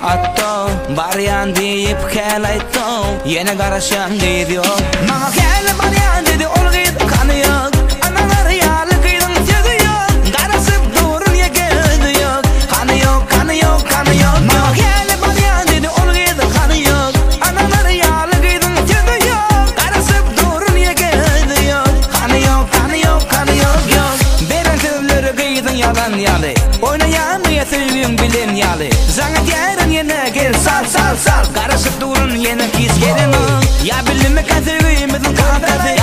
atto baryan deyip kelayto yine karışan deydi yok Mama kele baryan dedi ol git kanı yok Analar yalı kıydın tügü yok Karasıp durun ye geldi yok Kanı yok kanı yok kanı yok Mama kele baryan dedi ol git kanı yok Analar yalı kıydın tügü yok Karasıp durun ye geldi yok Kanı yok kanı yok kanı yok yok Beren tüvleri kıydın yalan yalı Oynayan mı yatırın bilin yalı Zangat yarın yine gel sal sal sal Karasıp durun yine kis gelin o Ya bilin mi katırgıyım edin kantati